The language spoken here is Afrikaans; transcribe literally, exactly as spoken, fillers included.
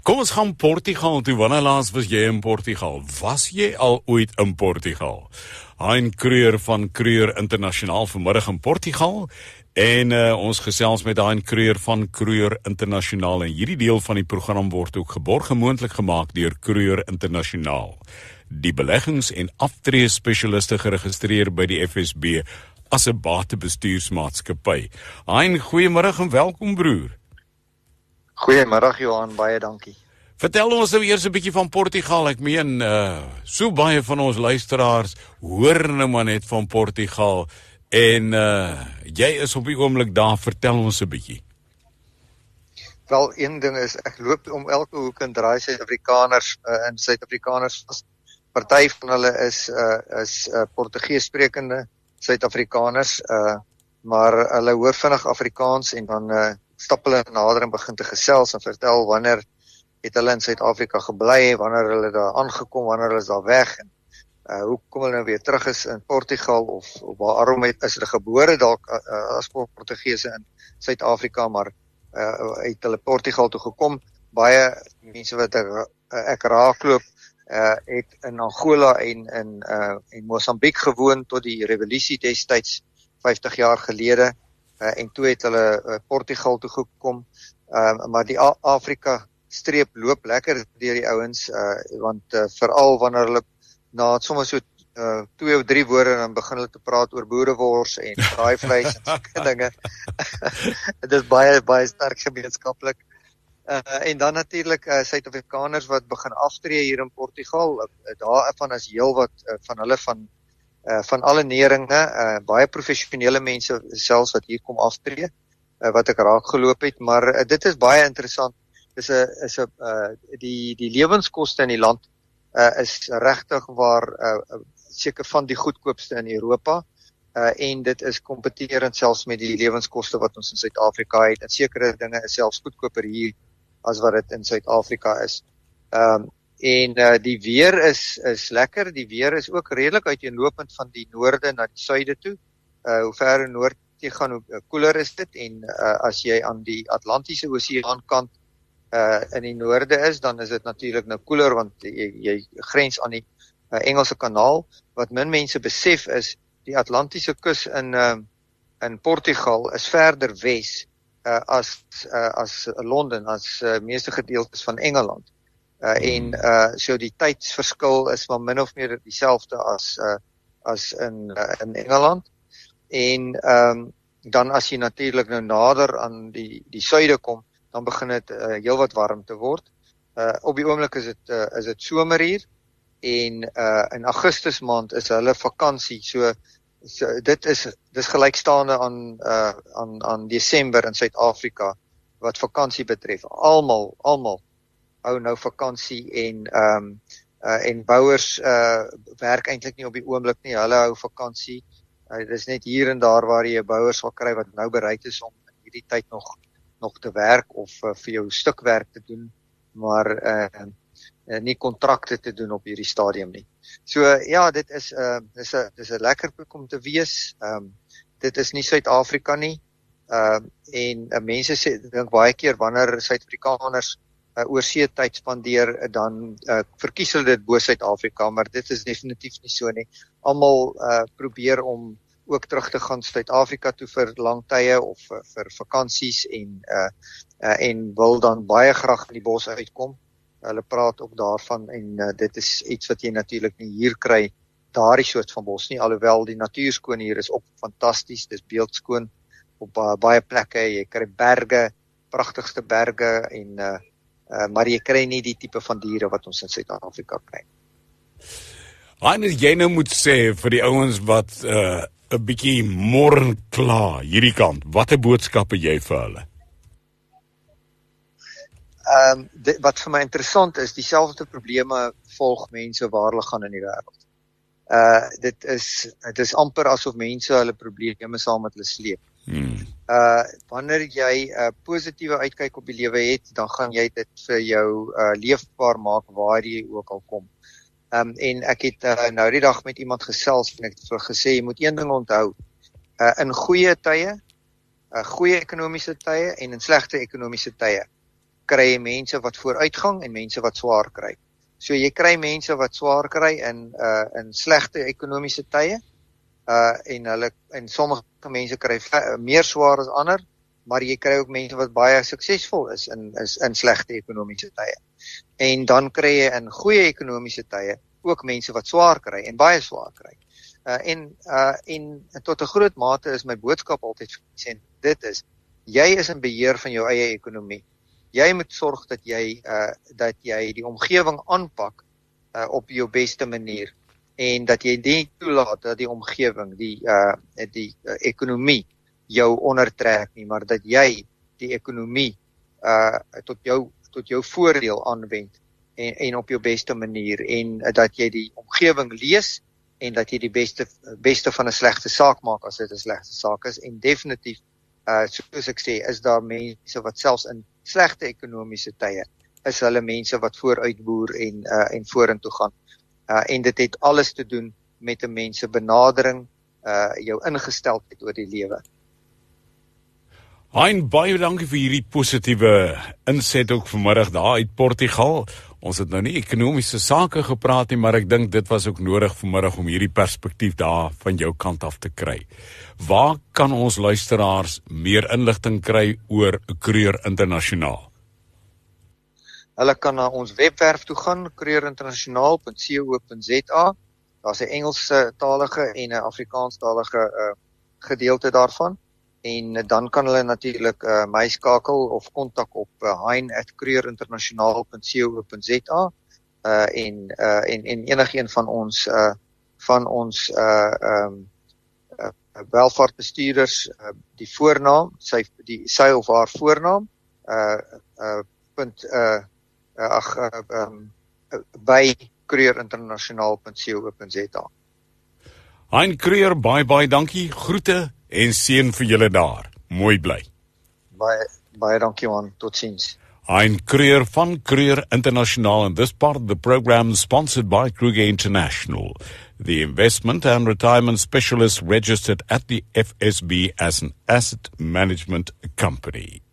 Kom ons gaan Portugal toe. Wanneer laas was jy in Portugal? Was jy al ooit in Portugal? Hein Kruger van Kruger Internasionaal vanmiddag in Portugal. En uh, ons gesels met Hein Kruger van Kruger Internasionaal. En hierdie deel van die program word ook geborg en moontlik gemaak deur Kruger Internasionaal. Die beleggings- en aftreespesialiste geregistreer by die F S B as 'n batebestuursmaatskappy. Hein, goeiemôre en welkom broer. Goeiemiddag Johan, baie dankie. Vertel ons nou eers 'n bietjie van Portugal. Ek meen, uh, so baie van ons luisteraars hoor nou maar net van Portugal. En uh, jy is op die oomblik daar, vertel ons 'n bietjie. Wel, een ding is, ek loop om elke hoek en draai Suid-Afrikaners uh, en Suid-Afrikaners vas. Party van hulle is uh, is uh, Portugees sprekende Suid-Afrikaners, uh, maar hulle hoor vinnig Afrikaans en dan uh, stap hulle nader en begin te gesels en vertel wanneer het hulle in Suid-Afrika gebly, wanneer hulle daar aangekom, wanneer hulle is daar weg, en uh, hoe kom hulle nou weer terug is in Portugal, of, of waarom het, is hulle gebore dalk uh, as Portugese in Suid-Afrika, maar uh, het hulle Portugal toe gekom. Baie mense wat ek, ek raakloop, uh, het in Angola en in uh, en Mosambiek gewoon tot die revolusie destyds vyftig jaar gelede. Uh, en toe het hulle uh, Portugal toe gekom, uh, maar die A- Afrika streep loop lekker deur die ouens, uh, want uh, veral wanneer hulle na sommer so uh, twee of drie woorde dan begin hulle te praat oor boerewors en braaivleis en sulke dinge. Dit is baie baie sterk gemeenskaplik. Uh, en dan natuurlik uh, Suid-Afrikaners wat begin aftree hier in Portugal, uh, daarvan is heel wat uh, van hulle van Uh, van alle neringe, uh, baie professionele mense selfs wat hier kom aftree, uh, wat ek raak geloop het, maar uh, dit is baie interessant. Dis 'n is 'n uh, die die lewenskoste in die land uh, is regtig waar uh, seker van die goedkoopste in Europa, uh, en dit is kompeterend selfs met die lewenskoste wat ons in Suid-Afrika het. En sekere dinge is selfs goedkoper hier as wat dit in Suid-Afrika is. Um, En uh, die weer is is lekker, die weer is ook redelik uiteenlopend van die noorde na die suide toe. Uh, hoe verder noord jy gaan, hoe uh, koeler is dit, en uh, as jy aan die Atlantiese Oseaan kant uh, in die noorde is, dan is dit natuurlik nou koeler, want jy, jy grens aan die uh, Engelse kanaal. Wat min mense besef is, die Atlantiese kus in, uh, in Portugal is verder wes uh, as, uh, as Londen, as uh, meeste gedeeltes van Engeland. Uh, en uh, so die tydsverskil is maar min of meer dieselfde as uh, as in uh, in Engeland. En um, dan as jy natuurlik nou nader aan die die suide kom, dan begin dit uh, heelwat warm te word. Uh, op die oomblik is dit uh, is dit somer hier, en uh, in Augustus maand is hulle vakansie. So, so dit is dis gelykstaande aan uh, aan aan Desember in Suid-Afrika wat vakansie betref. Almal almal hou nou vakansie, en um, uh, en bouers uh, werk eintlik nie op die oomblik nie, hulle hou vakansie. Uh, dit is net hier en daar waar jy 'n bouer sal kry wat nou bereid is om in hierdie tyd nog nog te werk of uh, vir jou stukwerk te doen, maar uh, uh, nie kontrakte te doen op hierdie stadium nie. So uh, ja, dit is 'n uh, dis 'n dis 'n lekker plek om te wees. Um, dit is nie Suid-Afrika nie. Uh, en uh, mense sê dink baie keer wanneer Suid-Afrikaners Uh, oorsee tyd spandeer, dan uh, verkies hulle dit bo Suid-Afrika, maar dit is definitief nie so nie. Almal uh, probeer om ook terug te gaan Suid-Afrika toe vir lang tye of uh, vir vakansies, en uh, uh, en wil dan baie graag in die bos uitkom. Hulle praat ook daarvan, en uh, dit is iets wat jy natuurlik nie hier kry, daardie soort van bos nie, alhoewel die natuurskoon hier is ook fantasties, dis beeldskoon op uh, baie plekke, jy kry berge, pragtigste berge, en uh, Uh, maar jy kry nie die tipe van diere wat ons in Suid-Afrika kry. Hannes, jy nou moet sê vir die ouens wat 'n uh, bietjie morn klaar hierdie kant, watter boodskappe jy vir hulle? Um, dit, wat vir my interessant is, dieselfde probleme volg mense waar hulle gaan in die wêreld. Uh, dit is dit is amper asof mense hulle probleme saam met hulle sleep. Hmm. Uh, wanneer jy 'n uh, positiewe uitkyk op die lewe het, dan gaan jy dit vir jou uh, leefbaar maak waar jy ook al kom. Um, en ek het uh, nou die dag met iemand gesels en ek het vir gesê, jy moet een ding onthou, uh, in goeie tye, uh, goeie ekonomiese tye en in slegte ekonomiese tye, kry jy mense wat vooruitgang en mense wat swaar kry. So jy kry mense wat swaar kry in uh in slegte ekonomiese tye. Uh en hulle en sommige mense kry meer swaar as ander, maar jy kry ook mense wat baie suksesvol is in is in slegte ekonomiese tye. En dan kry jy in goeie ekonomiese tye ook mense wat swaar kry en baie swaar kry. Uh en uh en tot 'n groot mate is my boodskap altyd sê dit is jy is in beheer van jou eie ekonomie. Jy moet sorg dat jy uh dat jy die omgewing aanpak uh op jou beste manier en dat jy nie toelaat dat die omgewing, die uh die uh, ekonomie jou ondertrek nie, maar dat jy die ekonomie uh tot jou tot jou voordeel aanwend en en op jou beste manier en uh, dat jy die omgewing lees en dat jy die beste beste van 'n slegte saak maak as dit 'n slegte saak is en definitief uh soos ek sê is daar mense wat selfs in slegte ekonomiese tye is hulle mense wat vooruit boer en uh en vorentoe gaan. Uh en dit het alles te doen met 'n mens se benadering, uh jou ingesteldheid oor die lewe. Hein, baie dankie vir hierdie positiewe inset ook vanmiddag daar uit Portugal. Ons het nou nie ekonomiese sake gepraat nie, maar ek dink dit was ook nodig vanmiddag om hierdie perspektief daar van jou kant af te kry. Waar kan ons luisteraars meer inligting kry oor Kreur Internasionaal? Hulle kan na ons webwerf toe gaan, kreur internasionaal punt co punt za. Daar's 'n Engelse talige en 'n Afrikaanstalige uh, gedeelte daarvan. En uh, dan kan hulle natuurlik uh, my skakel of kontak op uh, hein at kreur internasionaal punt co punt za uh, en uh, en en enigeen van ons uh, van ons uh, um, uh, welvaartbestuurders uh, die voornaam, sy die sy of haar voornaam uh, uh, punt uh, uh, ag uh, um, uh, by kreur internasionaal punt co punt za. Hein Kreur, baie baie dankie, groete en seën vir julle daar. Mooi bly. Baie baie dankie man, totsiens. Hein Kreur van Kreur Internasionaal, and this part of the program sponsored by Kruger International, the investment and retirement specialist registered at the F S B as an asset management company.